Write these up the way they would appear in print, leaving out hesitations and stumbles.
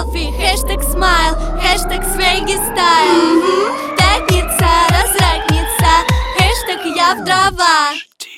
селфи, хэштег смайл, хэштег свеги стайл. Пятница, разрядница, хэштег я в дрова.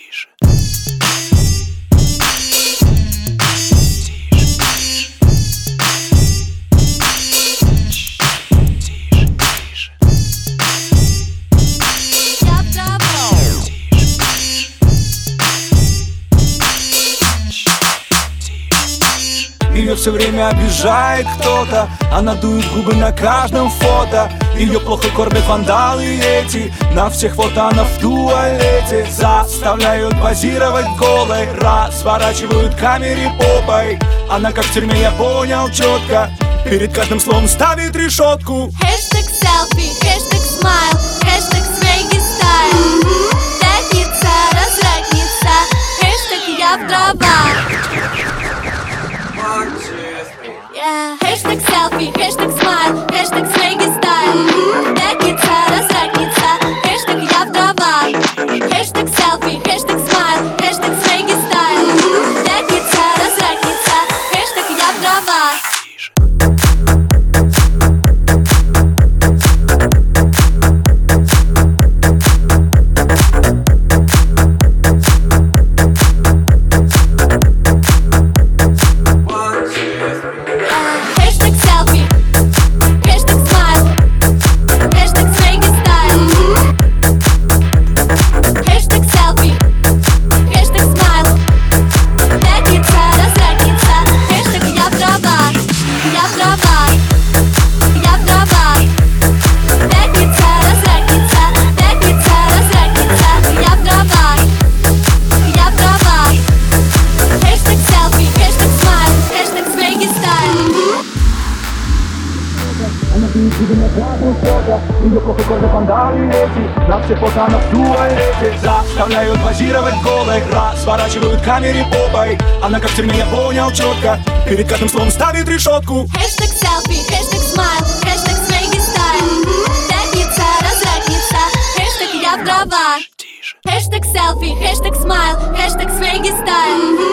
Ее все время обижает кто-то, она дует губы на каждом фото. Ее плохо кормят вандалы эти, на всех фото она в туалете. Заставляют позировать голой, разворачивают камере попой. Она как в тюрьме, я понял четко, перед каждым словом ставит решетку. Хэштег селфи, хэштег смайл, хэштег свеги стайл. Пятница, разрядница, хэштег я в дрова. Хэштег селфи, хэштег смайл, хэштег свеги стайл. Пятница, разрядница, хэштег я в дрова. Хэштег селфи, хэштег смайл, хэштег свеги стайл. Пятница, разрядница, хэштег я в дрова. Ее плохо кормят вандалы эти, на всех фото она в туалете. Заставляют позировать голой, разворачивают камере попой. Она как в тюрьме, я понял четко, перед каждым словом ставит решетку. Хэштег селфи, хэштег смайл, хэштег свеги стайл. Пятница, разрядница, хэштег я в дрова. Хэштег селфи, хэштег смайл, хэштег свеги стайл.